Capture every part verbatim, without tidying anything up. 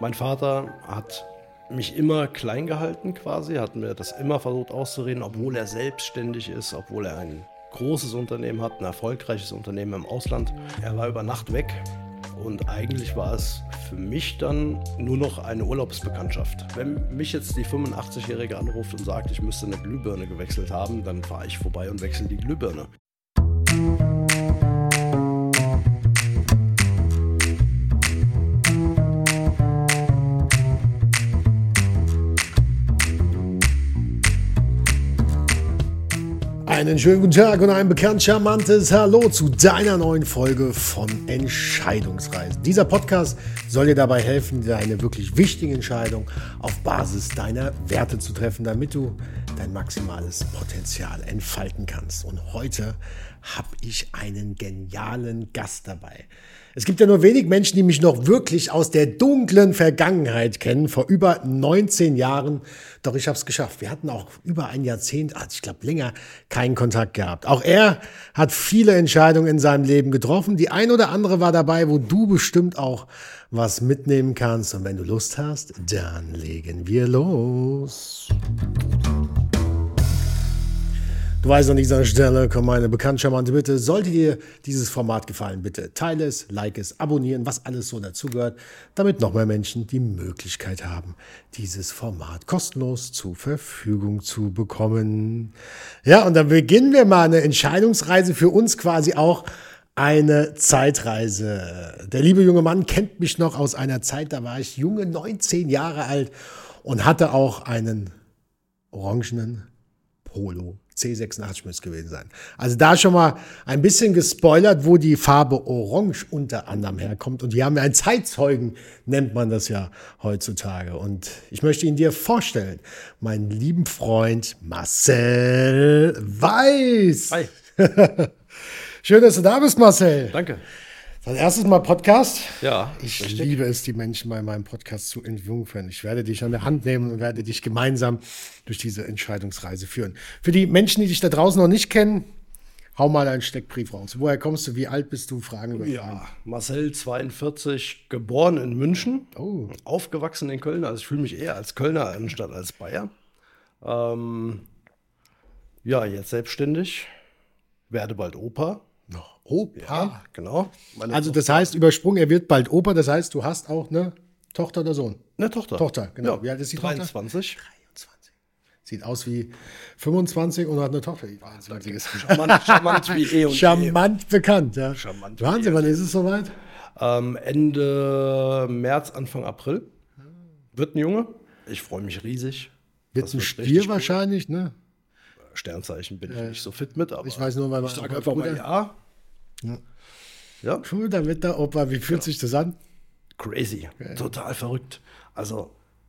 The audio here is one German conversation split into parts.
Mein Vater hat mich immer klein gehalten quasi, hat mir das immer versucht auszureden, obwohl er selbstständig ist, obwohl er ein großes Unternehmen hat, ein erfolgreiches Unternehmen im Ausland. Er war über Nacht weg und eigentlich war es für mich dann nur noch eine Urlaubsbekanntschaft. Wenn mich jetzt die fünfundachtzigjährige anruft und sagt, ich müsste eine Glühbirne gewechselt haben, dann fahre ich vorbei und wechsle die Glühbirne. Einen schönen guten Tag und ein bekannt charmantes Hallo zu deiner neuen Folge von Entscheidungsreisen. Dieser Podcast soll dir dabei helfen, deine wirklich wichtige Entscheidung auf Basis deiner Werte zu treffen, damit du dein maximales Potenzial entfalten kannst. Und heute habe ich einen genialen Gast dabei. Es gibt ja nur wenig Menschen, die mich noch wirklich aus der dunklen Vergangenheit kennen, vor über neunzehn Jahren. Doch ich habe es geschafft. Wir hatten auch über ein Jahrzehnt, also ich glaube länger, keinen Kontakt gehabt. Auch er hat viele Entscheidungen in seinem Leben getroffen. Die ein oder andere war dabei, wo du bestimmt auch was mitnehmen kannst. Und wenn du Lust hast, dann legen wir los. Du weißt, an dieser Stelle kommt meine bekannt charmante Bitte. Sollte dir dieses Format gefallen, bitte teile es, like es, abonnieren, was alles so dazugehört, damit noch mehr Menschen die Möglichkeit haben, dieses Format kostenlos zur Verfügung zu bekommen. Ja, und dann beginnen wir mal eine Entscheidungsreise, für uns quasi auch eine Zeitreise. Der liebe junge Mann kennt mich noch aus einer Zeit, da war ich junge neunzehn Jahre alt und hatte auch einen orangenen Polo. C sechsundachtzig müsste gewesen sein. Also da schon mal ein bisschen gespoilert, wo die Farbe Orange unter anderem herkommt. Und hier haben wir einen Zeitzeugen, nennt man das ja heutzutage. Und ich möchte ihn dir vorstellen, meinen lieben Freund Marcel Weiß. Hi. Schön, dass du da bist, Marcel. Danke. Dein erstes Mal Podcast. Ja, ich richtig. liebe es, die Menschen bei meinem Podcast zu entjungfern. Ich werde dich an der Hand nehmen und werde dich gemeinsam durch diese Entscheidungsreise führen. Für die Menschen, die dich da draußen noch nicht kennen, hau mal einen Steckbrief raus. Woher kommst du? Wie alt bist du? Fragen über Ja, Fragen. Marcel, zweiundvierzig, geboren in München, Oh. aufgewachsen in Köln. Also ich fühle mich eher als Kölner anstatt als Bayer. Ähm, ja, jetzt selbstständig, werde bald Opa. Noch Opa? Ja, genau. Meine Also das heißt, übersprungen, er wird bald Opa. Das heißt, du hast auch eine Tochter oder Sohn? Eine Tochter. Tochter, genau. Ja, Wie alt ist die Tochter? dreiundzwanzig. dreiundzwanzig. Sieht aus wie fünfundzwanzig und hat eine Tochter, die dreiundzwanzig ist. Charmant, charmant wie eh und Charmant bekannt, ja. Charmant wie Wahnsinn, eh. wann ist es soweit? Ähm, Ende März, Anfang April. Wird ein Junge. Ich freue mich riesig. Wird Das ein wird Stier richtig gut. wahrscheinlich, ne? Sternzeichen bin ich nicht so fit mit, aber Ich weiß nur, weil ich sage einfach mal ja. Ja. Ja, Cool, da wird der Opa. Wie fühlt sich das an? crazy. Total verrückt. Also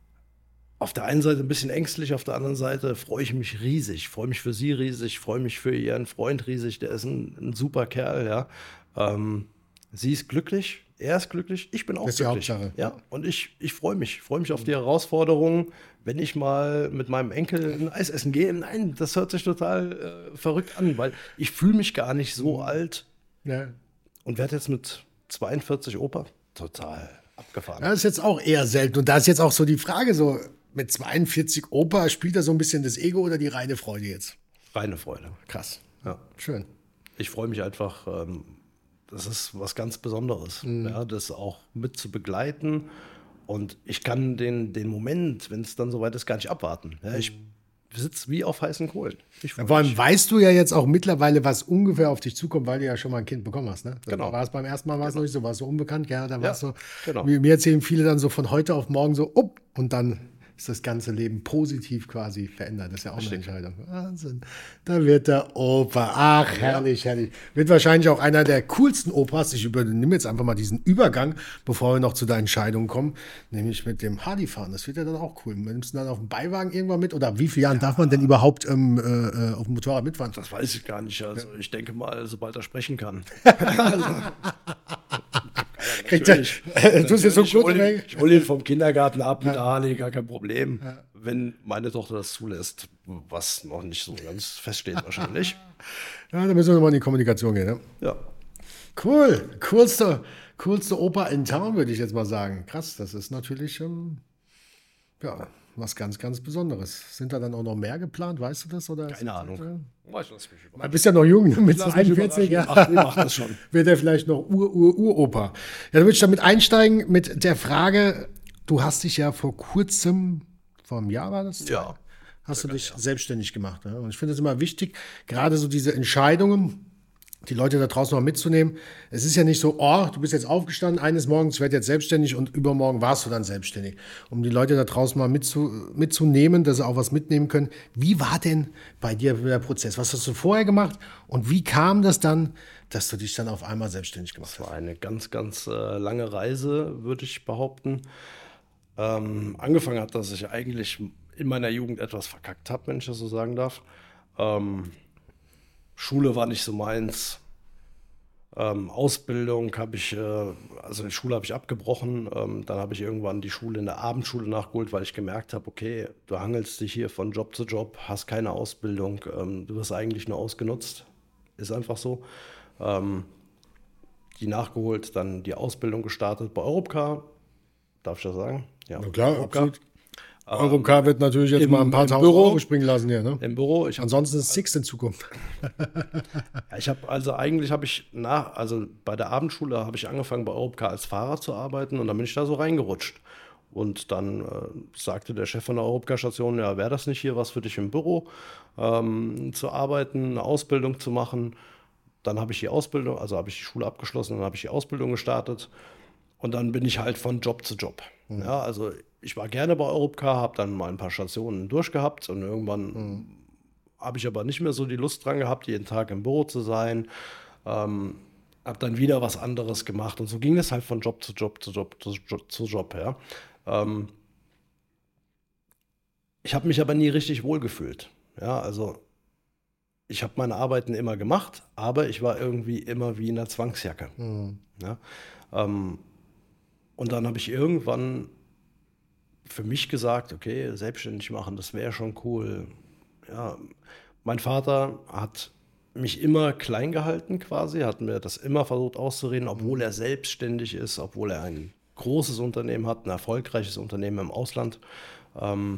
auf der einen Seite ein bisschen ängstlich, auf der anderen Seite freue ich mich riesig. Freue mich für sie riesig, freue mich für ihren Freund riesig. Der ist ein, ein super Kerl, ja. Ähm, sie ist glücklich, er ist glücklich, ich bin auch Das ist die glücklich. Hauptsache. Ja, und ich, ich freue mich. Ich freue mich auf die Herausforderungen, wenn ich mal mit meinem Enkel ein Eis essen gehe. Nein, das hört sich total äh, verrückt an, weil ich fühle mich gar nicht so alt Ja. und werde jetzt mit zweiundvierzig Opa. Total abgefahren. Das ist jetzt auch eher selten. Und da ist jetzt auch so die Frage, so mit zweiundvierzig Opa, spielt da so ein bisschen das Ego oder die reine Freude jetzt? Reine Freude. Krass. Ja. Schön. Ich freue mich einfach, ähm, das ist was ganz Besonderes, ja, das auch mit zu begleiten. Und ich kann den, den Moment, wenn es dann soweit ist, gar nicht abwarten. Ja, ich sitze wie auf heißen Kohlen. Ich freu Vor allem mich. weißt du ja jetzt auch mittlerweile, was ungefähr auf dich zukommt, weil du ja schon mal ein Kind bekommen hast. Ne? Genau. War es beim ersten Mal, war es noch nicht so, war es so unbekannt, ja, da war Ja, es so. genau. Mir, mir erzählen viele dann so von heute auf morgen so, up, und dann ist das ganze Leben positiv quasi verändert. Das ist ja auch eine Entscheidung. Wahnsinn. Da wird der Opa. Ach, herrlich, herrlich. Wird wahrscheinlich auch einer der coolsten Opas. Ich übernehme jetzt einfach mal diesen Übergang, bevor wir noch zu der Entscheidung kommen, nämlich mit dem Hardy fahren. Das wird ja dann auch cool. Nimmst du dann auf dem Beiwagen irgendwann mit? Oder wie viele Jahren darf man denn überhaupt ähm, äh, auf dem Motorrad mitfahren? Das weiß ich gar nicht. Also ich denke mal, sobald er sprechen kann. Kriegt er, Natürlich. äh, tust jetzt so Ich gut hole ihn, weg. ich hol ihn vom Kindergarten ab mit Harley, gar kein Problem. Wenn meine Tochter das zulässt, was noch nicht so ganz feststeht wahrscheinlich. Ja, da müssen wir nochmal in die Kommunikation gehen. Ne? Ja. Cool, coolste, Coolste Oper in Town, würde ich jetzt mal sagen. Krass, das ist natürlich ähm, ja, was ganz, ganz Besonderes. Sind da dann auch noch mehr geplant, weißt du das? Oder Keine Ahnung. Du bist ja noch jung, ne? Mit Lass mich zweiundvierzig. überraschen. Ja. Ach, ihr macht das schon. Wird er vielleicht noch Ur-Ur-Uropa. Ja, dann würde ich damit einsteigen mit der Frage, du hast dich ja vor kurzem, vor einem Jahr war das? Ja. Hast du dich selbstständig gemacht. Ne? Und ich finde es immer wichtig, gerade so diese Entscheidungen, die Leute da draußen mal mitzunehmen. Es ist ja nicht so, oh, du bist jetzt aufgestanden, eines Morgens, ich werde jetzt selbstständig und übermorgen warst du dann selbstständig. Um die Leute da draußen mal mitzu, mitzunehmen, dass sie auch was mitnehmen können. Wie war denn bei dir der Prozess? Was hast du vorher gemacht und wie kam das dann, dass du dich dann auf einmal selbstständig gemacht hast? Das war eine ganz, ganz äh, lange Reise, würde ich behaupten. Ähm, angefangen hat, dass ich eigentlich in meiner Jugend etwas verkackt habe, wenn ich das so sagen darf. Ähm, Schule war nicht so meins. Ähm, Ausbildung habe ich, äh, also die Schule habe ich abgebrochen. Ähm, dann habe ich irgendwann die Schule in der Abendschule nachgeholt, weil ich gemerkt habe, okay, du hangelst dich hier von Job zu Job, hast keine Ausbildung, ähm, du wirst eigentlich nur ausgenutzt. Ist einfach so. Ähm, die nachgeholt, dann die Ausbildung gestartet bei Europcar. Darf ich das sagen? Ja, Na klar, Europcar. absolut. Europcar wird natürlich jetzt im- mal ein paar im tausend Büro. Euro springen lassen hier. Ne? Im Büro. Ich habe Ansonsten ist Six in Zukunft. Ja, ich habe also eigentlich habe ich nach, also bei der Abendschule habe ich angefangen bei Europcar als Fahrer zu arbeiten und dann bin ich da so reingerutscht. Und dann äh, sagte der Chef von der Europcar-Station, ja, wäre das nicht hier was für dich im Büro, ähm, zu arbeiten, eine Ausbildung zu machen. Dann habe ich die Ausbildung, also habe ich die Schule abgeschlossen, dann habe ich die Ausbildung gestartet und dann bin ich halt von Job zu Job. Ja, also ich war gerne bei Europcar, habe dann mal ein paar Stationen durchgehabt und irgendwann habe ich aber nicht mehr so die Lust dran gehabt, jeden Tag im Büro zu sein. Ähm, habe dann wieder was anderes gemacht und so ging es halt von Job zu Job zu Job zu Job, zu Job ja. Ähm, ich habe mich aber nie richtig wohlgefühlt. Ja, also ich habe meine Arbeiten immer gemacht, aber ich war irgendwie immer wie in einer Zwangsjacke. Ja. Ähm, und dann habe ich irgendwann für mich gesagt, okay, selbstständig machen, das wäre schon cool. Ja, mein Vater hat mich immer klein gehalten quasi, hat mir das immer versucht auszureden, obwohl er selbstständig ist, obwohl er ein großes Unternehmen hat, ein erfolgreiches Unternehmen im Ausland. Ähm,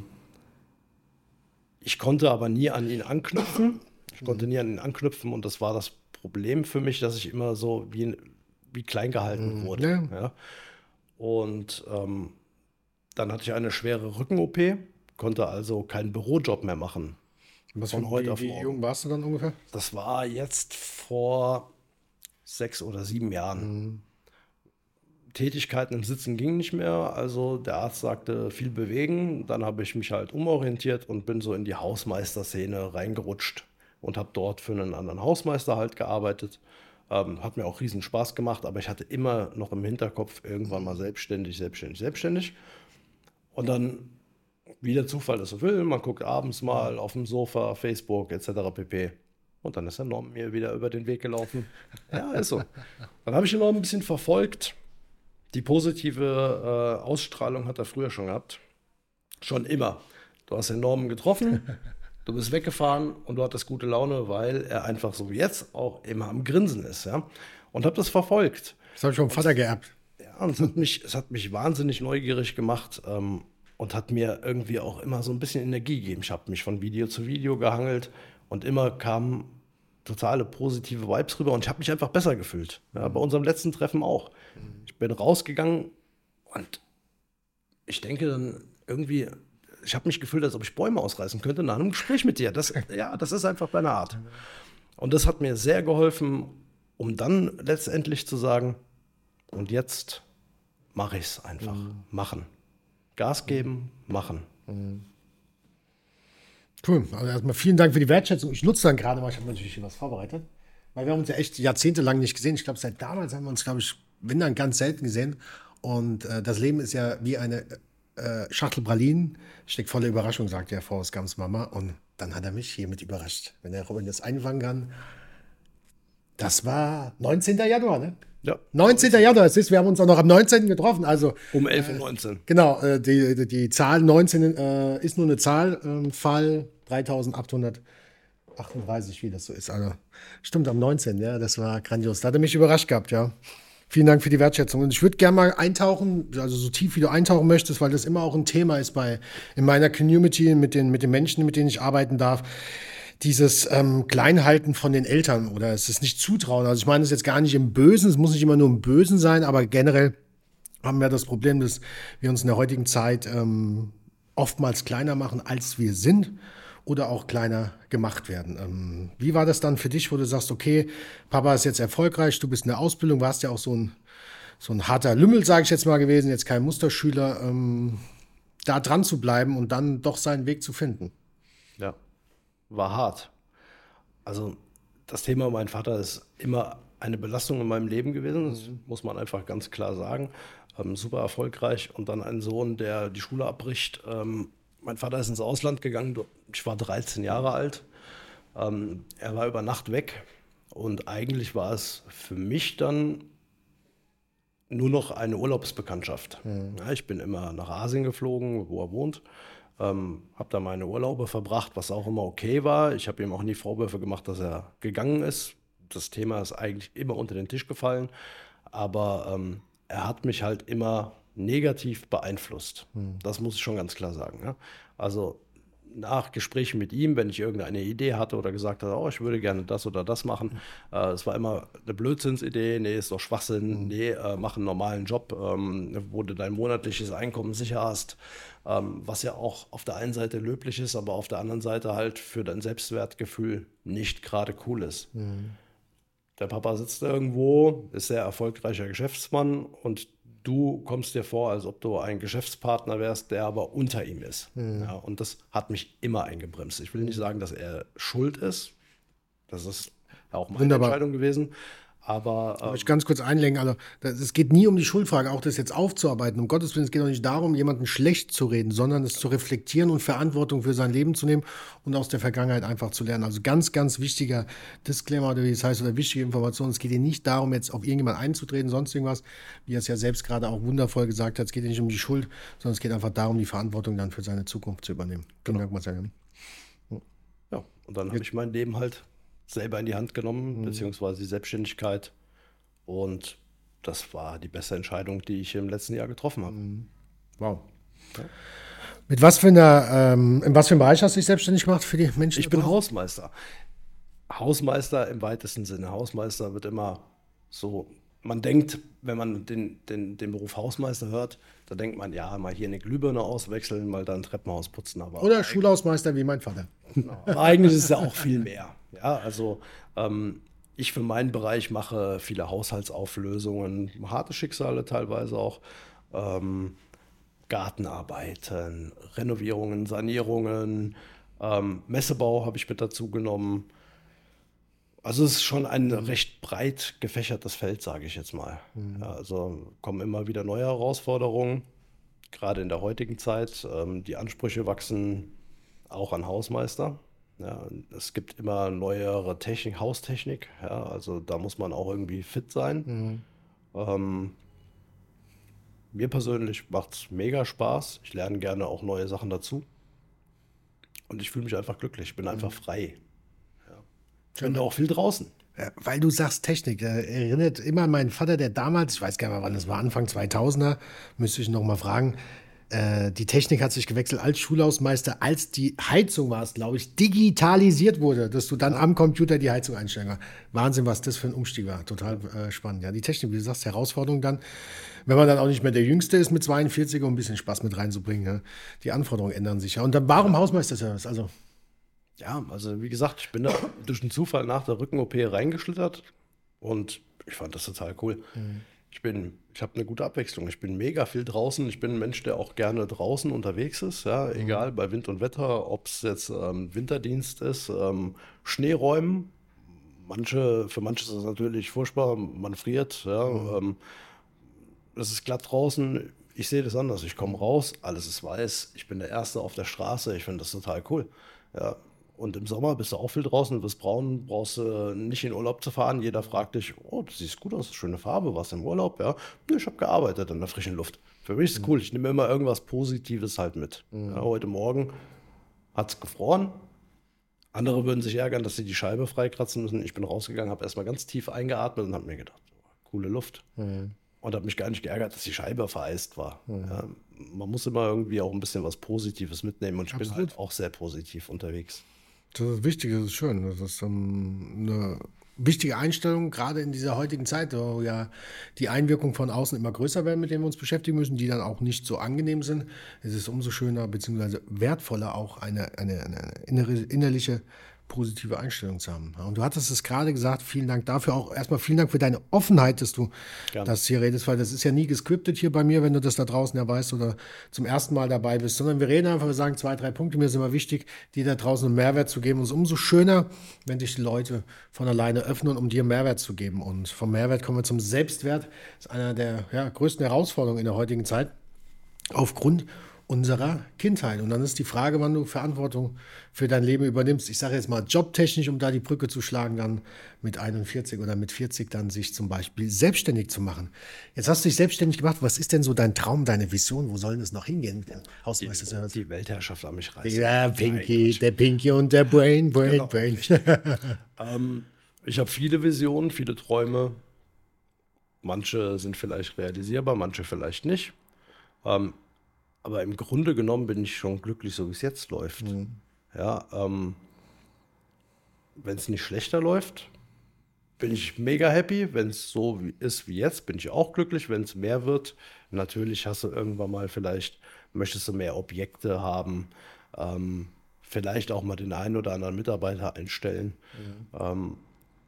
ich konnte aber nie an ihn anknüpfen. Ich konnte nie an ihn anknüpfen und das war das Problem für mich, dass ich immer so wie, wie klein gehalten wurde. Ja. Ja. Und ähm, dann hatte ich eine schwere Rücken-O P, konnte also keinen Bürojob mehr machen. Was Von für, heute wie, auf wie morgen. jung warst du dann ungefähr? Das war jetzt vor sechs oder sieben Jahren. Tätigkeiten im Sitzen ging nicht mehr, also der Arzt sagte, viel bewegen. Dann habe ich mich halt umorientiert und bin so in die Hausmeisterszene reingerutscht und habe dort für einen anderen Hausmeister halt gearbeitet. Ähm, hat mir auch riesen Spaß gemacht, aber ich hatte immer noch im Hinterkopf irgendwann mal selbstständig, selbstständig, selbstständig. Und dann, wie der Zufall es so will, man guckt abends mal auf dem Sofa, Facebook et cetera pp. Und dann ist der Norm mir wieder über den Weg gelaufen. Ja, ist so. Dann habe ich ihn noch ein bisschen verfolgt. Die positive äh, Ausstrahlung hat er früher schon gehabt. Schon immer. Du hast den Norman getroffen, du bist weggefahren und du hattest gute Laune, weil er einfach so wie jetzt auch immer am Grinsen ist. Ja? Und habe das verfolgt. Das habe ich vom Vater geerbt. Ja, und es hat mich, es hat mich wahnsinnig neugierig gemacht ähm, und hat mir irgendwie auch immer so ein bisschen Energie gegeben. Ich habe mich von Video zu Video gehangelt und immer kamen totale positive Vibes rüber und ich habe mich einfach besser gefühlt. Ja, bei unserem letzten Treffen auch. Ich bin rausgegangen und ich denke dann irgendwie, ich habe mich gefühlt, als ob ich Bäume ausreißen könnte nach einem Gespräch mit dir. Das, ja, das ist einfach deine Art. Und das hat mir sehr geholfen, um dann letztendlich zu sagen, und jetzt mache ich es einfach. Mhm. Machen. Gas geben, machen. Mhm. Cool. Also erstmal vielen Dank für die Wertschätzung. Ich nutze dann gerade mal, ich habe natürlich hier was vorbereitet, weil wir haben uns ja echt jahrzehntelang nicht gesehen. Ich glaube, seit damals haben wir uns, glaube ich, wenn dann ganz selten gesehen. Und äh, das Leben ist ja wie eine äh, Schachtel Pralinen. Steckt voller Überraschung, sagt ja Forrest Gumps Mama. Und dann hat er mich hiermit überrascht. Wenn der Robin das einfangen kann. Das war neunzehnten Januar, ne? Ja. neunzehnten Januar, es ist, wir haben uns auch noch am neunzehnten getroffen. Also, um elf Uhr neunzehn. Äh, genau, äh, die, die, die Zahl neunzehn äh, ist nur eine Zahl. Ähm, Fall dreitausendachthundertachtunddreißig, wie das so ist. Also, stimmt, am neunzehnten Ja, das war grandios. Da hat er mich überrascht gehabt, ja. Vielen Dank für die Wertschätzung. Und ich würde gerne mal eintauchen, also so tief wie du eintauchen möchtest, weil das immer auch ein Thema ist bei in meiner Community, mit den, mit den Menschen, mit denen ich arbeiten darf. Dieses ähm, Kleinhalten von den Eltern oder es ist nicht zutrauen. Also ich meine es jetzt gar nicht im Bösen, es muss nicht immer nur im Bösen sein, aber generell haben wir das Problem, dass wir uns in der heutigen Zeit ähm, oftmals kleiner machen, als wir sind oder auch kleiner gemacht werden. Ähm, wie war das dann für dich, wo du sagst, okay, Papa ist jetzt erfolgreich, du bist in der Ausbildung, warst ja auch so ein, so ein harter Lümmel, sage ich jetzt mal gewesen, jetzt kein Musterschüler, ähm, da dran zu bleiben und dann doch seinen Weg zu finden? Ja, war hart. Also das Thema mein Vater ist immer eine Belastung in meinem Leben gewesen, das muss man einfach ganz klar sagen. Ähm, super erfolgreich und dann ein Sohn, der die Schule abbricht. Ähm, mein Vater ist ins Ausland gegangen, ich war dreizehn Jahre alt. Ähm, er war über Nacht weg und eigentlich war es für mich dann nur noch eine Urlaubsbekanntschaft. Mhm. Ja, ich bin immer nach Asien geflogen, wo er wohnt. Ähm, habe da meine Urlaube verbracht, was auch immer okay war. Ich habe ihm auch nie Vorwürfe gemacht, dass er gegangen ist. Das Thema ist eigentlich immer unter den Tisch gefallen, aber ähm, er hat mich halt immer negativ beeinflusst. Hm. Das muss ich schon ganz klar sagen. Ja? Also nach Gesprächen mit ihm, wenn ich irgendeine Idee hatte oder gesagt habe, oh, ich würde gerne das oder das machen, äh, es war immer eine Blödsinnsidee, nee, ist doch Schwachsinn, mhm. nee, äh, mach einen normalen Job, ähm, wo du dein monatliches Einkommen sicher hast, ähm, was ja auch auf der einen Seite löblich ist, aber auf der anderen Seite halt für dein Selbstwertgefühl nicht gerade cool ist. Mhm. Der Papa sitzt irgendwo, ist sehr erfolgreicher Geschäftsmann und du kommst dir vor, als ob du ein Geschäftspartner wärst, der aber unter ihm ist. Mhm. Ja, und das hat mich immer eingebremst. Ich will nicht sagen, dass er schuld ist. Das ist auch meine Wunderbar. Entscheidung gewesen. Aber ähm, ich ganz kurz einlenken, also es geht nie um die Schuldfrage, auch das jetzt aufzuarbeiten. Um Gottes Willen, es geht auch nicht darum, jemanden schlecht zu reden, sondern es zu reflektieren und Verantwortung für sein Leben zu nehmen und aus der Vergangenheit einfach zu lernen. Also ganz, ganz wichtiger Disclaimer, oder wie es heißt, oder wichtige Information. Es geht hier nicht darum, jetzt auf irgendjemand einzutreten, sonst irgendwas, wie er es ja selbst gerade auch wundervoll gesagt hat. Es geht hier nicht um die Schuld, sondern es geht einfach darum, die Verantwortung dann für seine Zukunft zu übernehmen. Vielen Dank, Marcel. Ja, und dann habe ich mein Leben halt selber in die Hand genommen, mhm. beziehungsweise die Selbstständigkeit. Und das war die beste Entscheidung, die ich im letzten Jahr getroffen habe. Mhm. Wow. Ja. Mit was für einer, ähm, in was für einem Bereich hast du dich selbstständig gemacht für die Menschen? Ich bin Hausmeister. Hausmeister im weitesten Sinne. Hausmeister wird immer so, man denkt, wenn man den, den, den Beruf Hausmeister hört, da denkt man, ja, mal hier eine Glühbirne auswechseln, mal da ein Treppenhaus putzen. Aber Oder Schulhausmeister wie mein Vater. Genau. Aber eigentlich ist es ja auch viel mehr. Ja, also ähm, ich für meinen Bereich mache viele Haushaltsauflösungen, harte Schicksale teilweise auch, ähm, Gartenarbeiten, Renovierungen, Sanierungen, ähm, Messebau habe ich mit dazu genommen. Also es ist schon ein recht breit gefächertes Feld, sage ich jetzt mal. Mhm. Ja, also kommen immer wieder neue Herausforderungen, gerade in der heutigen Zeit. Ähm, die Ansprüche wachsen auch an Hausmeister. Ja, es gibt immer neuere Technik, Haustechnik. Ja, also da muss man auch irgendwie fit sein. Mhm. Ähm, mir persönlich macht es mega Spaß. Ich lerne gerne auch neue Sachen dazu. Und ich fühle mich einfach glücklich. Ich bin mhm. einfach frei. Ich bin da auch viel draußen. Ja, weil du sagst Technik, äh, erinnert immer an meinen Vater, der damals, ich weiß gar nicht mehr, wann das war, Anfang zweitausender, müsste ich noch mal fragen, äh, die Technik hat sich gewechselt als Schulhausmeister, als die Heizung war es, glaube ich, digitalisiert wurde, dass du dann ja. am Computer die Heizung einstellen kannst. Wahnsinn, was das für ein Umstieg war. Total äh, spannend. Ja, die Technik, wie du sagst, Herausforderung dann, wenn man dann auch nicht mehr der Jüngste ist mit zweiundvierzig, um ein bisschen Spaß mit reinzubringen. Ja. Die Anforderungen ändern sich ja. Und dann, warum ja. Hausmeisterservice? Also Ja, also wie gesagt, ich bin da durch einen Zufall nach der Rücken-O P reingeschlittert und ich fand das total cool. Mhm. Ich bin, ich habe eine gute Abwechslung. Ich bin mega viel draußen. Ich bin ein Mensch, der auch gerne draußen unterwegs ist, ja, mhm. egal bei Wind und Wetter, ob es jetzt ähm, Winterdienst ist, ähm, Schneeräumen. Manche, für manche ist das natürlich furchtbar, man friert, ja, mhm. ähm, es ist glatt draußen. Ich sehe das anders. Ich komme raus, alles ist weiß. Ich bin der Erste auf der Straße. Ich finde das total cool. Ja. Und im Sommer bist du auch viel draußen, du bist braun, brauchst äh, nicht in Urlaub zu fahren. Jeder fragt dich, oh, du siehst gut aus, schöne Farbe, warst im Urlaub? Ja, ich habe gearbeitet in der frischen Luft. Für mich ist es cool, ich nehme immer irgendwas Positives halt mit. Mhm. Ja, heute Morgen hat es gefroren. Andere würden sich ärgern, dass sie die Scheibe freikratzen müssen. Ich bin rausgegangen, habe erstmal ganz tief eingeatmet und habe mir gedacht, coole Luft. Mhm. Und habe mich gar nicht geärgert, dass die Scheibe vereist war. Mhm. Ja, man muss immer irgendwie auch ein bisschen was Positives mitnehmen und ich Absolut. bin halt auch sehr positiv unterwegs. Das ist wichtig, das ist schön. Das ist ähm, eine wichtige Einstellung, gerade in dieser heutigen Zeit, wo ja die Einwirkungen von außen immer größer werden, mit denen wir uns beschäftigen müssen, die dann auch nicht so angenehm sind. Es ist umso schöner bzw. wertvoller, auch eine, eine, eine innere, innerliche positive Einstellung zu haben. Und du hattest es gerade gesagt, vielen Dank dafür. Auch erstmal vielen Dank für deine Offenheit, dass du Gerne. das hier redest, weil das ist ja nie gescriptet hier bei mir, wenn du das da draußen ja weißt oder zum ersten Mal dabei bist, sondern wir reden einfach, wir sagen zwei, drei Punkte. Mir ist immer wichtig, dir da draußen einen Mehrwert zu geben. Und es ist umso schöner, wenn sich die Leute von alleine öffnen, um dir Mehrwert zu geben. Und vom Mehrwert kommen wir zum Selbstwert. Das ist einer der ja, größten Herausforderungen in der heutigen Zeit. Aufgrund unserer Kindheit. Und dann ist die Frage, wann du Verantwortung für dein Leben übernimmst. Ich sage jetzt mal jobtechnisch, um da die Brücke zu schlagen, dann mit einundvierzig oder mit vierzig dann sich zum Beispiel selbstständig zu machen. Jetzt hast du dich selbstständig gemacht. Was ist denn so dein Traum, deine Vision? Wo soll es noch hingehen mit dem Hausmeister? Die Weltherrschaft an mich reißen. Ja, Pinky, der Pinky und der Brain, Brain, Genau. Brain. Ähm, ich habe viele Visionen, viele Träume. Manche sind vielleicht realisierbar, manche vielleicht nicht. Ähm, aber im Grunde genommen bin ich schon glücklich, so wie es jetzt läuft. Ja, ähm, wenn es nicht schlechter läuft, bin ich mega happy. Wenn es so wie, ist wie jetzt, bin ich auch glücklich. Wenn es mehr wird, natürlich hast du irgendwann mal vielleicht, möchtest du mehr Objekte haben, ähm, vielleicht auch mal den einen oder anderen Mitarbeiter einstellen. Ähm,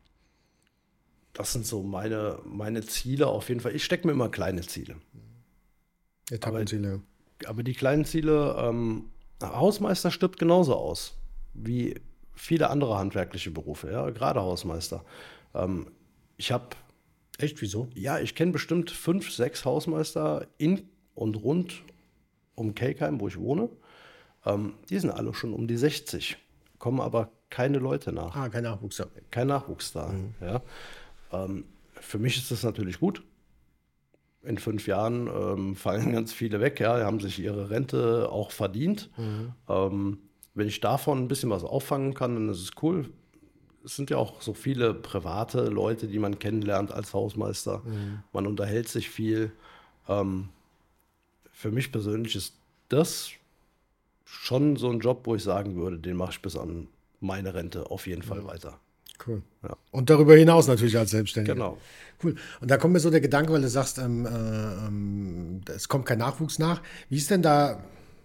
das sind so meine, meine Ziele auf jeden Fall. Ich stecke mir immer kleine Ziele. Etappenziele. Aber die kleinen Ziele, ähm, Hausmeister stirbt genauso aus wie viele andere handwerkliche Berufe, ja, gerade Hausmeister. Ähm, ich habe, Echt, wieso? ja, ich kenne bestimmt fünf, sechs Hausmeister in und rund um Kelkheim, wo ich wohne. Ähm, die sind alle schon um die sechzig, kommen aber keine Leute nach, Ah, kein Nachwuchs. Ja. kein Nachwuchs da. Ja. Ähm, für mich ist das natürlich gut. In fünf Jahren ähm, fallen ganz viele weg, ja, die haben sich ihre Rente auch verdient. Ähm, wenn ich davon ein bisschen was auffangen kann, dann ist es cool. Es sind ja auch so viele private Leute, die man kennenlernt als Hausmeister. Man unterhält sich viel. Ähm, für mich persönlich ist das schon so ein Job, wo ich sagen würde, den mache ich bis an meine Rente auf jeden Fall weiter. Cool. Ja. Und darüber hinaus natürlich als Selbstständiger. Genau. Cool. Und da kommt mir so der Gedanke, weil du sagst, ähm, äh, ähm, es kommt kein Nachwuchs nach. Wie ist denn da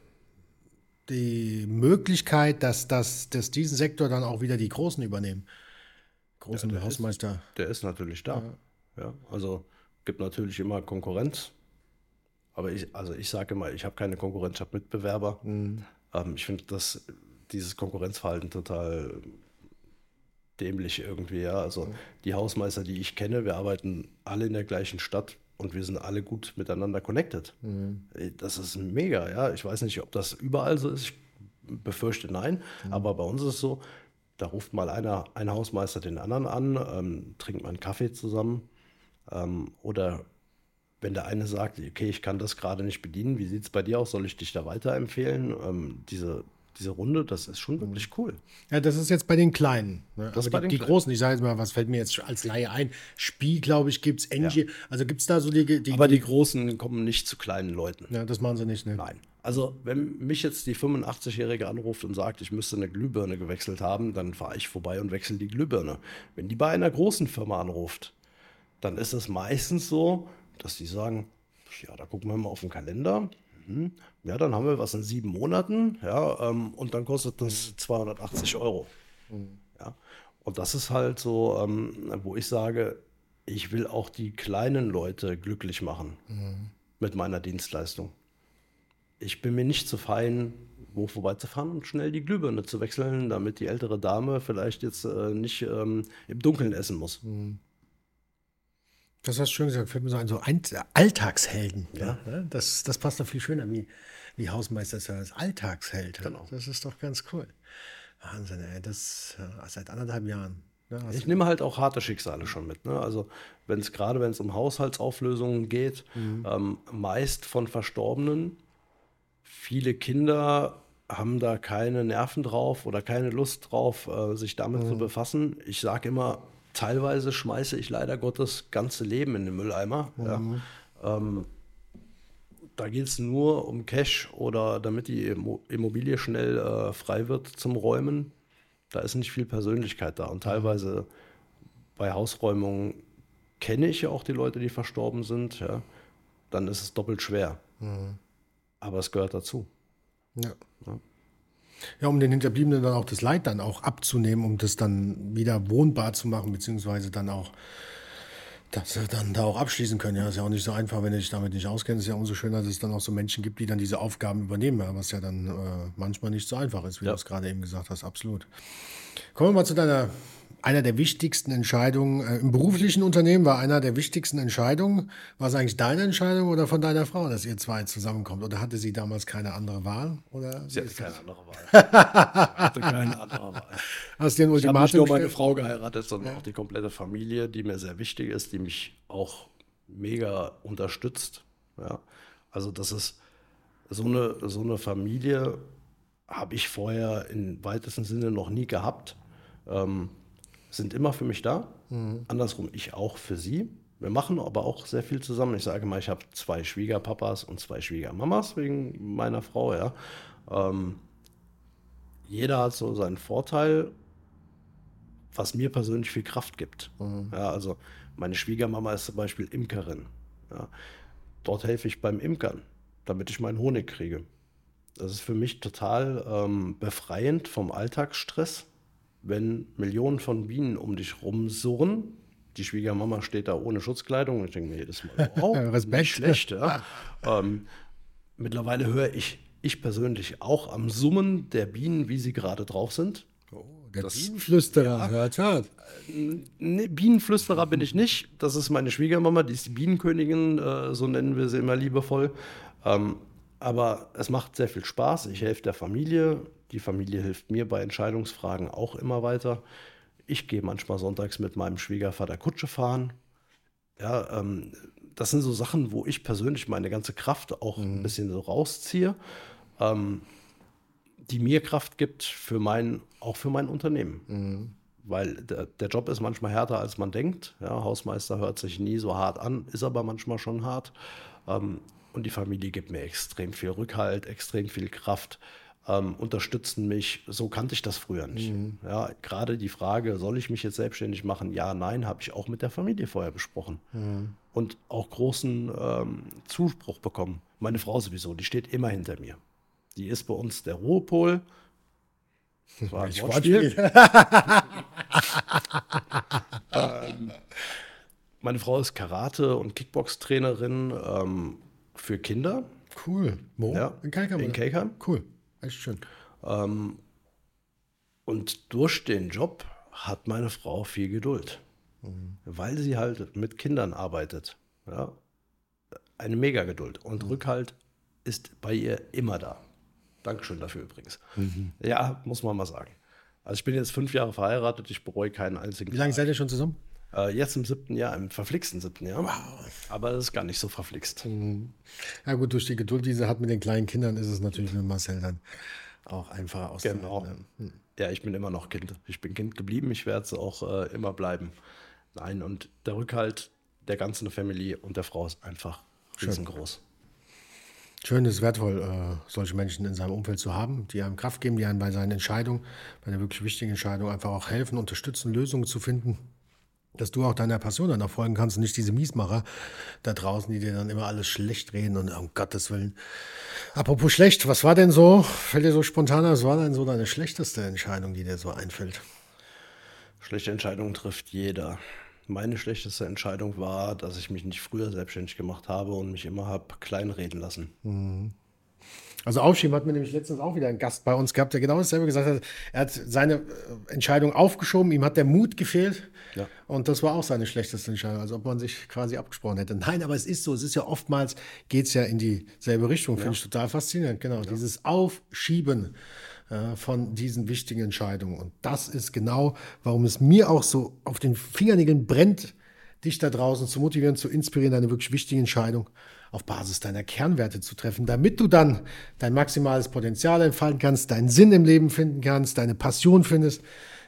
die Möglichkeit, dass, dass, dass diesen Sektor dann auch wieder die Großen übernehmen? Großen der Hausmeister. Der ist natürlich da. Ja. Also gibt natürlich immer Konkurrenz. Aber ich, also ich sage immer, ich habe keine Konkurrenz, ich habe Mitbewerber. Ähm, ich finde das, dieses Konkurrenzverhalten total dämlich irgendwie, ja. Also die Hausmeister, die ich kenne, wir arbeiten alle in der gleichen Stadt und wir sind alle gut miteinander connected. Das ist mega, ja. Ich weiß nicht, ob das überall so ist. Ich befürchte nein. Aber bei uns ist es so, da ruft mal einer, ein Hausmeister den anderen an, ähm, trinkt mal einen Kaffee zusammen. Ähm, oder wenn der eine sagt, okay, ich kann das gerade nicht bedienen, wie sieht es bei dir aus? Soll ich dich da weiterempfehlen? Ähm, diese Diese Runde, das ist schon wirklich cool. Ja, das ist jetzt bei den Kleinen. Ne? Das Aber bei die, den die Kleinen. Großen, ich sage jetzt mal, was fällt mir jetzt als Laie ein? Spiel, glaube ich, gibt es, Engie. Also gibt es da so die. die Aber die Großen kommen nicht zu kleinen Leuten. ja, das machen sie nicht, ne? Nein. Also wenn mich jetzt die fünfundachtzig-Jährige anruft und sagt, ich müsste eine Glühbirne gewechselt haben, dann fahre ich vorbei und wechsle die Glühbirne. Wenn die bei einer großen Firma anruft, dann ist es meistens so, dass die sagen, ja, da gucken wir mal auf den Kalender. Mhm. Ja, dann haben wir was in sieben Monaten, ja, ähm, und dann kostet das zweihundertachtzig Euro. Ja. Und das ist halt so, ähm, wo ich sage, ich will auch die kleinen Leute glücklich machen mit meiner Dienstleistung. Ich bin mir nicht zu fein, wo vorbeizufahren und schnell die Glühbirne zu wechseln, damit die ältere Dame vielleicht jetzt äh, nicht ähm, im Dunkeln essen muss. Das hast du schön gesagt, fällt mir so ein, so ein Alltagshelden. Ja. Ne? Das, das passt doch viel schöner wie, wie Hausmeister ist ja als Alltagsheld. Genau. Das ist doch ganz cool. Wahnsinn, ey. Das ja, seit anderthalb Jahren. Ne? Hast Ich nehme halt auch harte Schicksale schon mit. Ne? Also wenn es gerade, wenn es um Haushaltsauflösungen geht, ähm, meist von Verstorbenen. Viele Kinder haben da keine Nerven drauf oder keine Lust drauf, äh, sich damit zu befassen. Ich sage immer, teilweise schmeiße ich leider Gottes ganze Leben in den Mülleimer. Mhm. Ja. Ähm, da geht es nur um Cash oder damit die Immobilie schnell äh, frei wird zum Räumen. Da ist nicht viel Persönlichkeit da. Und teilweise bei Hausräumungen kenne ich ja auch die Leute, die verstorben sind. Ja. Dann ist es doppelt schwer. Mhm. Aber es gehört dazu. Ja. ja. Ja, um den Hinterbliebenen dann auch das Leid dann auch abzunehmen, um das dann wieder wohnbar zu machen, beziehungsweise dann auch, dass sie dann da auch abschließen können. Ja, ist ja auch nicht so einfach, wenn du dich damit nicht auskennst. Ist ja umso schöner, dass es dann auch so Menschen gibt, die dann diese Aufgaben übernehmen, ja, was ja dann äh, manchmal nicht so einfach ist, wie ja. du es gerade eben gesagt hast. Absolut. Kommen wir mal zu deiner, einer der wichtigsten Entscheidungen. Äh, Im beruflichen Unternehmen war einer der wichtigsten Entscheidungen, war es eigentlich deine Entscheidung oder von deiner Frau, dass ihr zwei zusammenkommt? Oder hatte sie damals keine andere Wahl? Oder sie hatte keine andere Wahl. sie hatte keine andere Wahl. Hast du ein Ultimatum ich habe nicht nur meine Frau geheiratet, sondern ja. auch die komplette Familie, die mir sehr wichtig ist, die mich auch mega unterstützt. Ja. Also das ist so eine, so eine Familie, habe ich vorher im weitesten Sinne noch nie gehabt. Ähm, sind immer für mich da. Mhm. Andersrum, ich auch für sie. Wir machen aber auch sehr viel zusammen. Ich sage mal, ich habe zwei Schwiegerpapas und zwei Schwiegermamas wegen meiner Frau. Ja. Ähm, jeder hat so seinen Vorteil, was mir persönlich viel Kraft gibt. Mhm. Ja, also meine Schwiegermama ist zum Beispiel Imkerin. Ja. Dort helfe ich beim Imkern, damit ich meinen Honig kriege. Das ist für mich total ähm, befreiend vom Alltagsstress, wenn Millionen von Bienen um dich rumsurren. Die Schwiegermama steht da ohne Schutzkleidung und ich denke mir jedes Mal, wow, nicht schlecht. Ja. ähm, mittlerweile höre ich, ich persönlich auch am Summen der Bienen, wie sie gerade drauf sind. Oh, der das, Bienenflüsterer, ja, hört, hört. Nee, Bienenflüsterer bin ich nicht. Das ist meine Schwiegermama, die ist die Bienenkönigin, äh, so nennen wir sie immer liebevoll. Ähm, aber es macht sehr viel Spaß. Ich helfe der Familie. Die Familie hilft mir bei Entscheidungsfragen auch immer weiter. Ich gehe manchmal sonntags mit meinem Schwiegervater Kutsche fahren. Ja, ähm, das sind so Sachen, wo ich persönlich meine ganze Kraft auch mhm. ein bisschen so rausziehe, ähm, die mir Kraft gibt für mein, auch für mein Unternehmen. Mhm. Weil der, der Job ist manchmal härter, als man denkt. Ja, Hausmeister hört sich nie so hart an, ist aber manchmal schon hart. Ähm, und die Familie gibt mir extrem viel Rückhalt, extrem viel Kraft. Ähm, unterstützen mich. So kannte ich das früher nicht. Mhm. Ja, gerade die Frage, soll ich mich jetzt selbstständig machen? Ja, nein, habe ich auch mit der Familie vorher besprochen. Mhm. Und auch großen ähm, Zuspruch bekommen. Meine Frau sowieso, die steht immer hinter mir. Die ist bei uns der Ruhepol. Das war ein Wortspiel. ähm, meine Frau ist Karate- und Kickbox-Trainerin ähm, für Kinder. Cool. Wo? Ja, in Kelkheim? In Kelkheim. Cool. Echt schön. Ähm, und durch den Job hat meine Frau viel Geduld, mhm. weil sie halt mit Kindern arbeitet. Ja? Eine Mega-Geduld. Und mhm. Rückhalt ist bei ihr immer da. Dankeschön dafür übrigens. Mhm. Ja, muss man mal sagen. Also ich bin jetzt fünf Jahre verheiratet, ich bereue keinen einzigen. Wie lange seid ihr schon zusammen? Äh, jetzt im siebten Jahr, im verflixten siebten Jahr. Wow. Aber das ist gar nicht so verflixt. Mhm. Ja gut, durch die Geduld, die sie hat mit den kleinen Kindern, ist es natürlich mit Marcel dann auch einfacher auszuhalten. Genau. Hm. Ja, ich bin immer noch Kind. Ich bin Kind geblieben, ich werde es auch äh, immer bleiben. Nein, und der Rückhalt der ganzen Familie und der Frau ist einfach riesengroß. Schön, es ist wertvoll, äh, solche Menschen in seinem Umfeld zu haben, die einem Kraft geben, die einem bei seinen Entscheidungen, bei einer wirklich wichtigen Entscheidung einfach auch helfen, unterstützen, Lösungen zu finden. Dass du auch deiner Passion dann auch folgen kannst und nicht diese Miesmacher da draußen, die dir dann immer alles schlecht reden und um Gottes Willen. Apropos schlecht, was war denn so, fällt dir so spontan, was war denn so deine schlechteste Entscheidung, die dir so einfällt? Schlechte Entscheidungen trifft jeder. Meine schlechteste Entscheidung war, dass ich mich nicht früher selbstständig gemacht habe und mich immer habe kleinreden lassen. Mhm. Also Aufschieben hat mir nämlich letztens auch wieder einen Gast bei uns gehabt, der genau dasselbe gesagt hat. Er hat seine Entscheidung aufgeschoben, ihm hat der Mut gefehlt. Ja. Und das war auch seine schlechteste Entscheidung, als ob man sich quasi abgesprochen hätte. Nein, aber es ist so, es ist ja oftmals, geht es ja in dieselbe Richtung, finde ja. ich total faszinierend. Genau, ja. Dieses Aufschieben äh, von diesen wichtigen Entscheidungen. Und das ist genau, warum es mir auch so auf den Fingernägeln brennt, dich da draußen zu motivieren, zu inspirieren, eine wirklich wichtige Entscheidung auf Basis deiner Kernwerte zu treffen, damit du dann dein maximales Potenzial entfalten kannst, deinen Sinn im Leben finden kannst, deine Passion findest,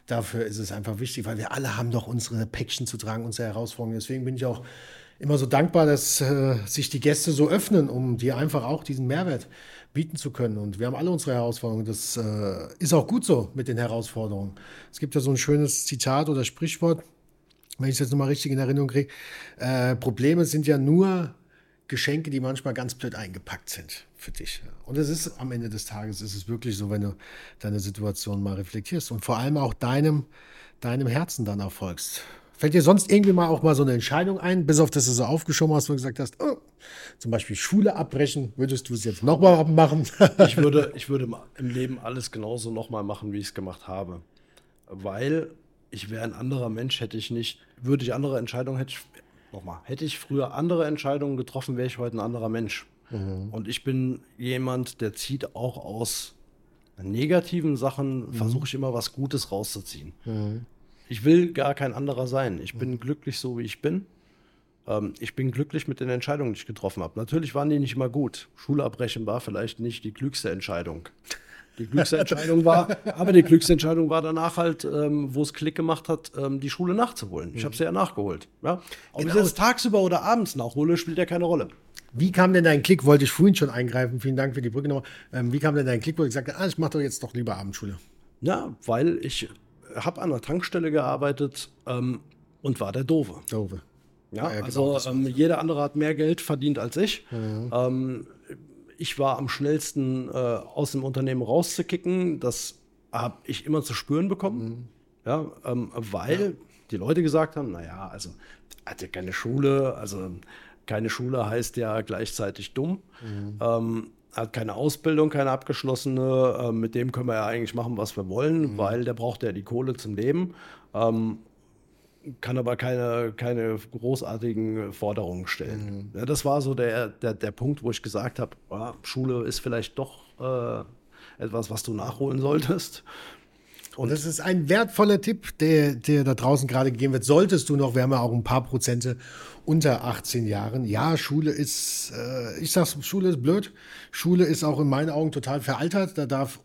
dafür ist es einfach wichtig, weil wir alle haben doch unsere Päckchen zu tragen, unsere Herausforderungen. Deswegen bin ich auch immer so dankbar, dass äh, sich die Gäste so öffnen, um dir einfach auch diesen Mehrwert bieten zu können. Und wir haben alle unsere Herausforderungen. Das äh, ist auch gut so mit den Herausforderungen. Es gibt ja so ein schönes Zitat oder Sprichwort, wenn ich es jetzt nochmal richtig in Erinnerung kriege. Äh, Probleme sind ja nur Geschenke, die manchmal ganz blöd eingepackt sind für dich. Und es ist am Ende des Tages, ist es wirklich so, wenn du deine Situation mal reflektierst und vor allem auch deinem, deinem Herzen dann auch folgst. Fällt dir sonst irgendwie mal auch mal so eine Entscheidung ein, bis auf das du so aufgeschoben hast, wo du gesagt hast, oh, zum Beispiel Schule abbrechen, würdest du es jetzt nochmal machen? Ich würde, ich würde im Leben alles genauso nochmal machen, wie ich es gemacht habe. Weil ich wäre ein anderer Mensch, hätte ich nicht, würde ich andere Entscheidungen, hätte ich, nochmal, hätte ich früher andere Entscheidungen getroffen, wäre ich heute ein anderer Mensch. Mhm. Und ich bin jemand, der zieht auch aus negativen Sachen, mhm. versuche ich immer was Gutes rauszuziehen. Mhm. Ich will gar kein anderer sein. Ich bin mhm. glücklich so, wie ich bin. Ähm, ich bin glücklich mit den Entscheidungen, die ich getroffen habe. Natürlich waren die nicht immer gut. Schule abbrechen war vielleicht nicht die klügste Entscheidung. Die klügste Entscheidung war, aber die klügste Entscheidung war danach halt, ähm, wo es Klick gemacht hat, ähm, die Schule nachzuholen. Ich habe sie ja nachgeholt. Ja? Ob genau. ich das tagsüber oder abends nachhole, spielt ja keine Rolle. Wie kam denn dein Klick? Wollte ich vorhin schon eingreifen. Vielen Dank für die Brücke nochmal. Ähm, wie kam denn dein Klick, wo du gesagt hast, ah, ich mache doch jetzt doch lieber Abendschule? Ja, weil ich habe an der Tankstelle gearbeitet ähm, und war der Doofe. Doofe. Ja, ja genau, also ähm, jeder andere hat mehr Geld verdient als ich. Mhm. Ähm, ich war am schnellsten äh, aus dem Unternehmen rauszukicken. Das habe ich immer zu spüren bekommen. Mhm. Ja, ähm, weil ja. die Leute gesagt haben, naja, also hat ja keine Schule, also keine Schule heißt ja gleichzeitig dumm. Mhm. Ähm, hat keine Ausbildung, keine abgeschlossene, äh, mit dem können wir ja eigentlich machen, was wir wollen, mhm. weil der braucht ja die Kohle zum Leben, ähm, kann aber keine, keine großartigen Forderungen stellen. Mhm. Ja, das war so der, der, der Punkt, wo ich gesagt habe, ja, Schule ist vielleicht doch äh, etwas, was du nachholen solltest. Und das ist ein wertvoller Tipp, der, der da draußen gerade gegeben wird. Solltest du noch, wir haben ja auch ein paar Prozente unter achtzehn Jahren. Ja, Schule ist, äh, ich sag's, Schule ist blöd. Schule ist auch in meinen Augen total veraltert. Da darf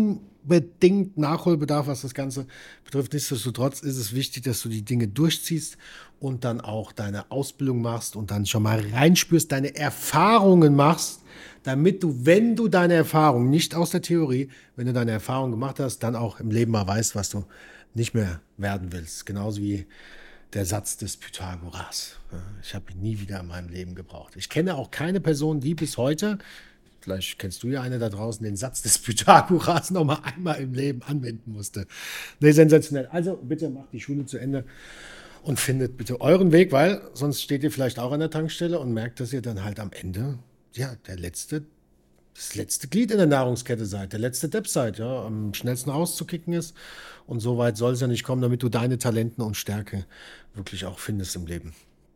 unbedingt Nachholbedarf, was das Ganze betrifft. Nichtsdestotrotz ist es wichtig, dass du die Dinge durchziehst und dann auch deine Ausbildung machst und dann schon mal reinspürst, deine Erfahrungen machst, damit du, wenn du deine Erfahrung, nicht aus der Theorie, wenn du deine Erfahrung gemacht hast, dann auch im Leben mal weißt, was du nicht mehr werden willst. Genauso wie der Satz des Pythagoras. Ich habe ihn nie wieder in meinem Leben gebraucht. Ich kenne auch keine Person, die bis heute, vielleicht kennst du ja eine da draußen, den Satz des Pythagoras noch mal einmal im Leben anwenden musste. Nee, sensationell. Also bitte macht die Schule zu Ende und findet bitte euren Weg, weil sonst steht ihr vielleicht auch an der Tankstelle und merkt, dass ihr dann halt am Ende ja, der letzte, das letzte Glied in der Nahrungskette seid, der letzte Depp seid, ja, am schnellsten rauszukicken ist. Und so weit soll es ja nicht kommen, damit du deine Talenten und Stärke wirklich auch findest im Leben.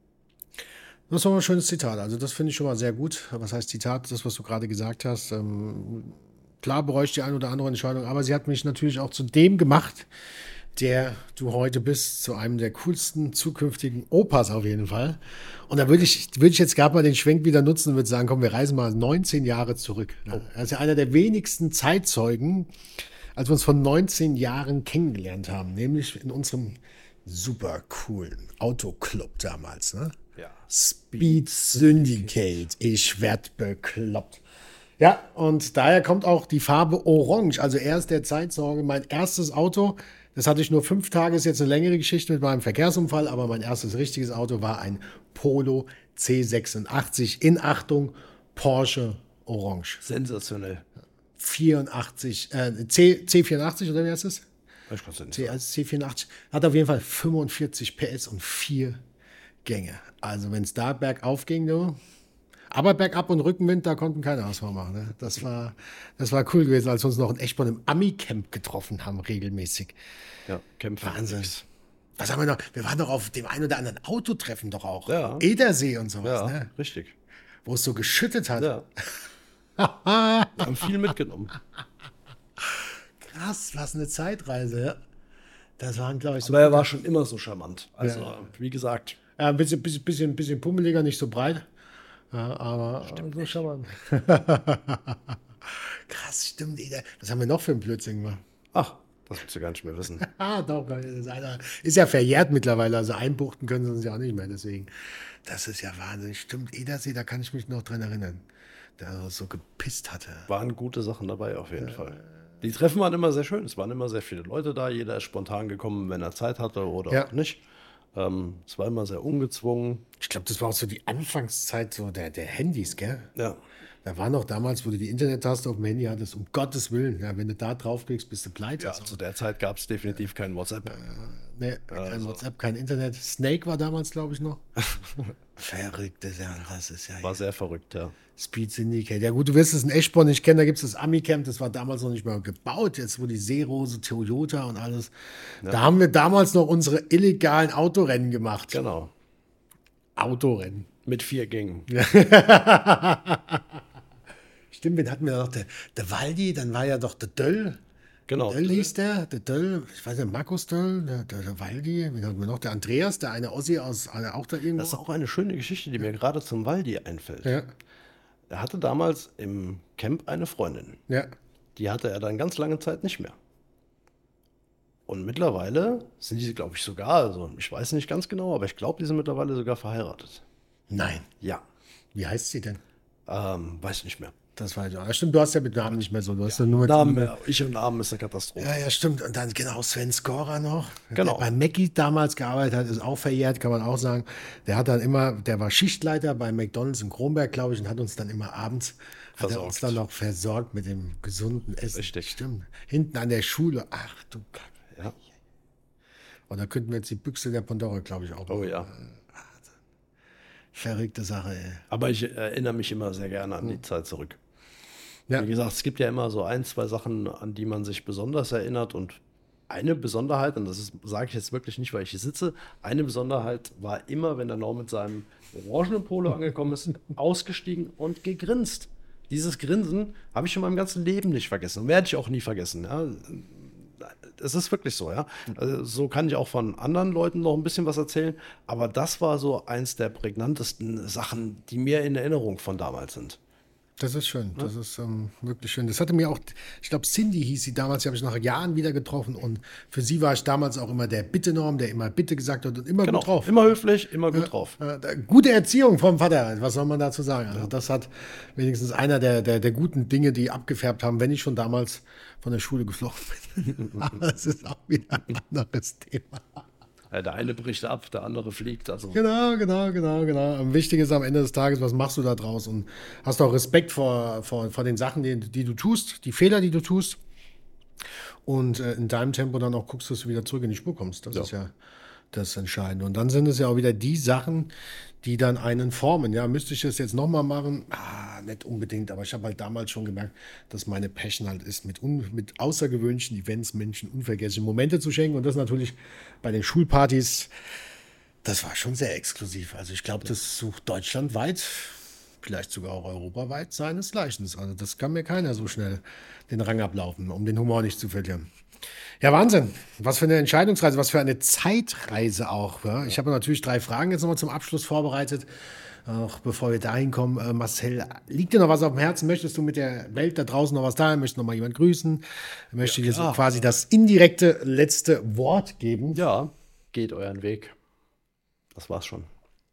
Das war mal ein schönes Zitat. Also das finde ich schon mal sehr gut. Was heißt Zitat? Das, was du gerade gesagt hast. Ähm, klar bereue ich die eine oder andere Entscheidung, aber sie hat mich natürlich auch zu dem gemacht, der du heute bist, zu einem der coolsten zukünftigen Opas auf jeden Fall. Und da würde ich, würde ich jetzt gerade mal den Schwenk wieder nutzen und würde sagen, komm, wir reisen mal neunzehn Jahre zurück. Oh. Er ist ja einer der wenigsten Zeitzeugen, als wir uns von neunzehn Jahren kennengelernt haben, nämlich in unserem super coolen Autoclub damals, ne? Ja. Speed Syndicate. Ich werd bekloppt. Ja, und daher kommt auch die Farbe Orange. Also er ist der Zeitzeuge. Mein erstes Auto, das hatte ich nur fünf Tage, ist jetzt eine längere Geschichte mit meinem Verkehrsunfall, aber mein erstes richtiges Auto war ein Polo C sechsundachtzig in Achtung, Porsche Orange. Sensationell. vierundachtzig, äh, C, C84 oder wie heißt es? Ich kann's nicht C, also C vierundachtzig. Hat auf jeden Fall fünfundvierzig P S und vier Gänge. Also wenn es da bergauf ging, du. Aber bergab und Rückenwind, da konnten keine Ausfahrt machen. Ne? Das war, das war cool gewesen, als wir uns noch in Eschborn im Ami-Camp getroffen haben, regelmäßig. Ja, Camp. Wahnsinn. Was haben wir noch? Wir waren doch auf dem einen oder anderen Autotreffen doch auch. Ja. Edersee und sowas. Ja, ne? Richtig. Wo es so geschüttet hat. Ja. Wir haben viel mitgenommen. Krass, was eine Zeitreise. Ja. Das waren, glaube ich, so. Aber er war schon immer so charmant. Also, ja. wie gesagt. Ja, ein bisschen, bisschen, bisschen, bisschen pummeliger, nicht so breit. Ja, aber stimmt so charmant. Krass, stimmt. Was haben wir noch für einen Blödsinn gemacht? Ach, Das willst du gar nicht mehr wissen. Ah, doch, das ist, einer, ist ja verjährt mittlerweile, also einbuchten können sie uns ja auch nicht mehr, deswegen. Das ist ja wahnsinnig. Stimmt, Edersee, da kann ich mich noch dran erinnern, der so gepisst hatte. Waren gute Sachen dabei, auf jeden äh, Fall. Die Treffen waren immer sehr schön, es waren immer sehr viele Leute da, jeder ist spontan gekommen, wenn er Zeit hatte oder ja. auch nicht. Ähm, es war immer sehr ungezwungen. Ich glaube, das war auch so die Anfangszeit so der, der Handys, gell? Ja. Da war noch damals, wo du die Internet-Taste auf dem Handy hattest, um Gottes Willen. Ja, wenn du da draufklickst, bist du pleite. Ja, zu der Zeit gab es definitiv kein WhatsApp. Äh, nee, kein also. WhatsApp, kein Internet. Snake war damals, glaube ich, noch. Verrücktes, ja, das ist ja... War sehr verrückt, ja. Speed Syndicate. Ja gut, du wirst es in Eschborn nicht kennen, da gibt es das Ami-Camp, das war damals noch nicht mal gebaut, jetzt wo die Seerose, Toyota und alles. Ja. Da haben wir damals noch unsere illegalen Autorennen gemacht. Genau. Autorennen. Mit vier Gängen. Stimmt, wen hatten wir noch? Der, der Waldi, dann war ja doch der Döll. Genau. Döll hieß der, der Döll, ich weiß nicht, Markus Döll, der, der, der Waldi, wen hatten wir noch? Der Andreas, der eine Ossi aus, auch da irgendwo. Das ist auch eine schöne Geschichte, die mir gerade zum Waldi einfällt. Ja. Er hatte damals im Camp eine Freundin. Ja. Die hatte er dann ganz lange Zeit nicht mehr. Und mittlerweile sind die, glaube ich, sogar, also ich weiß nicht ganz genau, aber ich glaube, die sind mittlerweile sogar verheiratet. Nein. Ja. Wie heißt sie denn? Ähm, weiß nicht mehr. Das war ja, stimmt, du hast ja mit Namen nicht mehr so. Du hast ja, ja nur mit Namen, mit, ich und Namen ist eine Katastrophe. Ja, ja, stimmt. Und dann genau Sven Skora noch. Genau. Der bei Mackie damals gearbeitet hat, ist auch verjährt, kann man auch sagen. Der hat dann immer, der war Schichtleiter bei McDonalds in Kronberg, glaube ich, und hat uns dann immer abends, hat er uns dann noch versorgt mit dem gesunden Essen. Richtig. Stimmt. Hinten an der Schule. Ach du Kacke. Ja. Und da könnten wir jetzt die Büchse der Pandora, glaube ich, auch Oh machen. ja. Verrückte Sache, ey. Aber ich erinnere mich immer sehr gerne an die hm. Zeit zurück. Ja. Wie gesagt, es gibt ja immer so ein, zwei Sachen, an die man sich besonders erinnert. Und eine Besonderheit, und das sage ich jetzt wirklich nicht, weil ich hier sitze, eine Besonderheit war immer, wenn der Norm mit seinem orangenen Polo angekommen ist, ausgestiegen und gegrinst. Dieses Grinsen habe ich in meinem ganzen Leben nicht vergessen und werde ich auch nie vergessen. Ja. Es ist wirklich so, ja. Also, so kann ich auch von anderen Leuten noch ein bisschen was erzählen, aber das war so eins der prägnantesten Sachen, die mir in Erinnerung von damals sind. Das ist schön, das ist ähm, wirklich schön. Das hatte mir auch, ich glaube, Cindy hieß sie damals, die habe ich nach Jahren wieder getroffen und für sie war ich damals auch immer der Bitte-Norm, der immer Bitte gesagt hat und immer genau. gut drauf. Immer höflich, immer gut ja, drauf. Äh, gute Erziehung vom Vater, was soll man dazu sagen? Also das hat wenigstens einer der, der, der guten Dinge, die abgefärbt haben, wenn ich schon damals von der Schule geflogen bin. Aber es ist auch wieder ein anderes Thema. Der eine bricht ab, der andere fliegt. Also. Genau, genau, genau, genau. Wichtig ist am Ende des Tages, was machst du da draus? Und hast auch Respekt vor, vor, vor den Sachen, die, die du tust, die Fehler, die du tust. Und äh, in deinem Tempo dann auch guckst, dass du wieder zurück in die Spur kommst. Das ja. ist ja das Entscheidende. Und dann sind es ja auch wieder die Sachen, die dann einen formen. Ja, müsste ich das jetzt nochmal machen? Ah, nicht unbedingt. Aber ich habe halt damals schon gemerkt, dass meine Passion halt ist, mit, un, mit außergewöhnlichen Events Menschen unvergessliche Momente zu schenken. Und das natürlich bei den Schulpartys, das war schon sehr exklusiv. Also ich glaube, das sucht deutschlandweit, vielleicht sogar auch europaweit seinesgleichen. Also das kann mir keiner so schnell den Rang ablaufen, um den Humor nicht zu verlieren. Ja, Wahnsinn. Was für eine Entscheidungsreise, was für eine Zeitreise auch. Ja? Ich habe natürlich drei Fragen jetzt nochmal zum Abschluss vorbereitet. Auch bevor wir dahin kommen, äh, Marcel, liegt dir noch was auf dem Herzen? Möchtest du mit der Welt da draußen noch was teilen? Möchtest du noch mal jemanden grüßen? Möchtest du dir so quasi das indirekte letzte Wort geben? Ja, geht euren Weg. Das war's schon.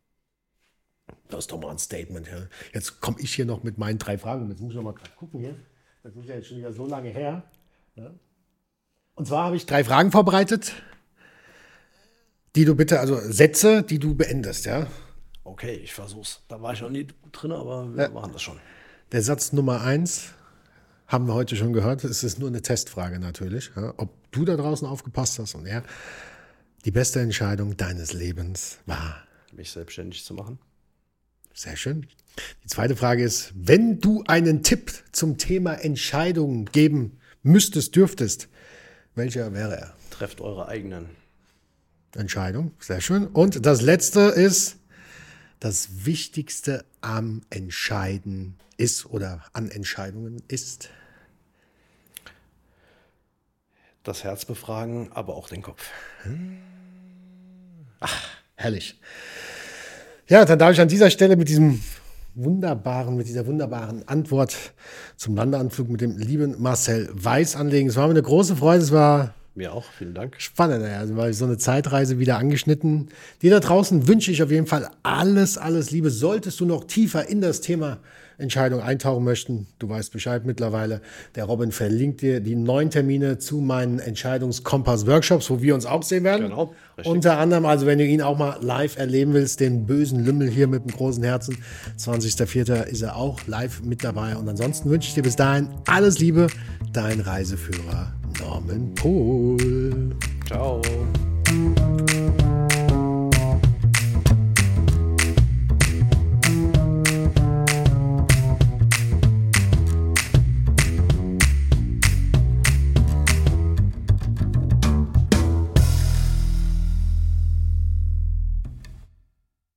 Das ist doch mal ein Statement. Ja. Jetzt komme ich hier noch mit meinen drei Fragen. Jetzt muss ich noch mal gerade gucken hier. Das ist ja jetzt schon wieder so lange her. Ja. Und zwar habe ich drei Fragen vorbereitet, die du bitte, also Sätze, die du beendest, ja? Okay, ich versuch's. Da war ich noch nie gut drin, aber wir ja. machen das schon. Der Satz Nummer eins, haben wir heute schon gehört, es ist nur eine Testfrage natürlich, ja? Ob du da draußen aufgepasst hast und er. Die beste Entscheidung deines Lebens war? Mich selbstständig zu machen. Sehr schön. Die zweite Frage ist, wenn du einen Tipp zum Thema Entscheidungen geben müsstest, dürftest, welcher wäre er? Trefft eure eigenen Entscheidungen. Sehr schön. Und das letzte ist, das Wichtigste am Entscheiden ist oder an Entscheidungen ist? Das Herz befragen, aber auch den Kopf. Ach, herrlich. Ja, dann darf ich an dieser Stelle mit diesem wunderbaren, mit dieser wunderbaren Antwort zum Landeanflug mit dem lieben Marcel Weiß anlegen. Es war mir eine große Freude, es war Mir auch, vielen Dank. Spannend, ja. Also mal so eine Zeitreise wieder angeschnitten. Dir da draußen wünsche ich auf jeden Fall alles, alles Liebe. Solltest du noch tiefer in das Thema Entscheidung eintauchen möchten, du weißt Bescheid mittlerweile. Der Robin verlinkt dir die neuen Termine zu meinen Entscheidungskompass-Workshops, wo wir uns auch sehen werden. Genau, richtig. Unter anderem, also wenn du ihn auch mal live erleben willst, den bösen Lümmel hier mit dem großen Herzen, zwanzigster vierter ist er auch live mit dabei. Und ansonsten wünsche ich dir bis dahin alles Liebe, dein Reiseführer Norman Pohl.